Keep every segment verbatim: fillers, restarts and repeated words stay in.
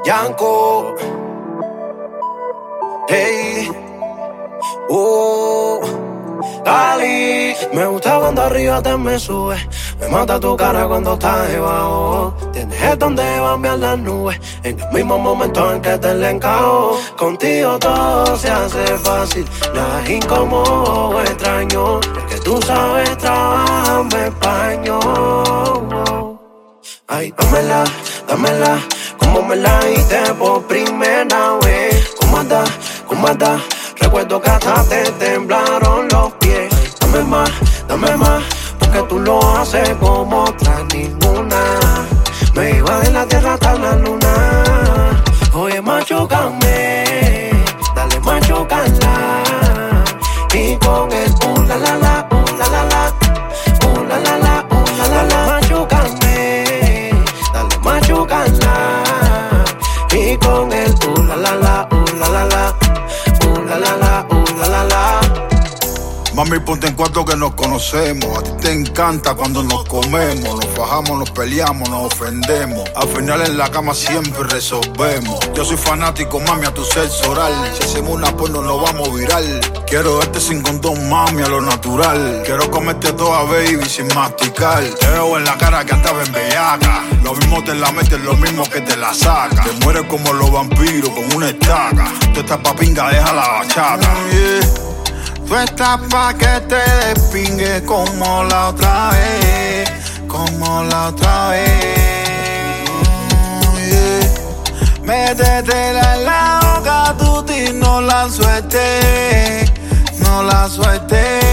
Yanko. Hey. Uh. Cali. Me gusta cuando arriba te me sube. Me mata tu cara cuando estás debajo. Tienes el don de cambiar las nubes. En el mismo momento en que te le encajo. Contigo todo se hace fácil. Nada es incómodo o extraño. Porque tú sabes trabajarme español. Ay, dámela, dámela. Como me la diste por primera vez. ¿Cómo andas? ¿Cómo andas? Recuerdo que hasta te temblaron los pies. Dame más, dame más, porque tú lo haces como otra ninguna. Me iba de la tierra hasta la luna. Oye, machucame, dale, machucala. Y con el uh la la la, uh la la la, uh la la la, uh la la la. Machucame, dale, machucala. Y con el uh la la la, uh la la la. La la la, uh, la la la. Mami, ponte en cuarto que nos conocemos. A ti te encanta cuando nos comemos. Nos fajamos, nos peleamos, nos ofendemos. Al final en la cama siempre resolvemos. Yo soy fanático, mami, a tu sexo oral. Si hacemos una porno nos vamos viral. Quiero verte sin condón, mami, a lo natural. Quiero comerte toda, baby, sin masticar. Te veo en la cara que andas en bellaca. Lo mismo te la metes, lo mismo que te la saca. Te mueres como los vampiros, con una estaca. Tú estás pa' pinga, deja la bachata. Yeah. Tú estás pa' que te despingue como la otra vez, como la otra vez. Oh, yeah. Métetela en la boca, tú ti no la sueltes, no la sueltes.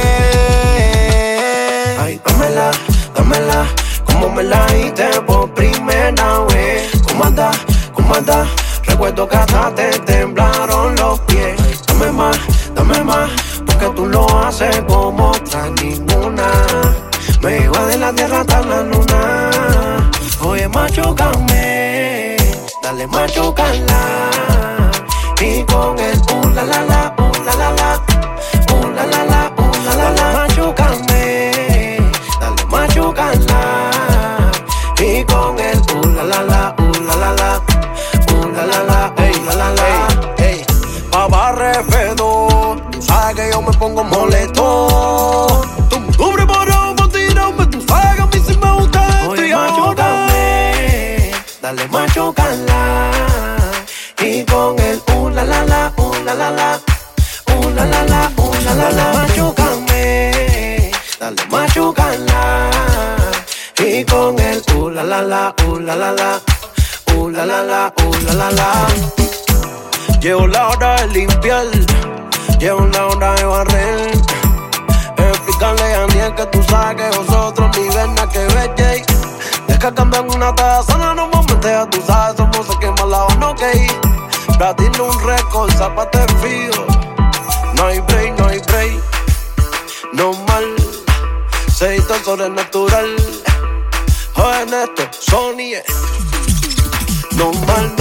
Ay, dámela, dámela, como me la diste por primera vez. ¿Cómo andas? ¿Cómo andas? Recuerdo que hasta te temblaron los pies. Dame más, dame más, porque tú lo haces como otra ninguna. Me iba de la tierra hasta la luna. Oye, machucame, dale, machucala. Y con el uh la la la, uh la la la, uh la la la, uh la la la. Machucame, dale, machucala. Y con el uh la la la, uh la la la, uh la la la, ey, la la la. Ey, papá refedo, tú sabes que yo me pongo molesto. Tú me cubres para por tirarme, tú sabes que a mí sí me gusta esto. Oye, y machucame, dale, machucala. Y con el uh la la la, uh la la la, uh la la la, uh la la la. Machucame, dale, machucala. Y con el uh la la la, uh la la la, uh la la la, uh la la la. Llegó la hora de limpiar, llegó la hora de barrer. Explícale a Daniel que tú sabes que nosotros ni ven nada que ver, Jay. Deja cambiar una taza, no nos vamos a meter, tú sabes, somos se quema la no que platino un récord, zapate frío. No hay break, no hay break. No mal, se hizo sobrenatural. Joven esto, Sony, no mal.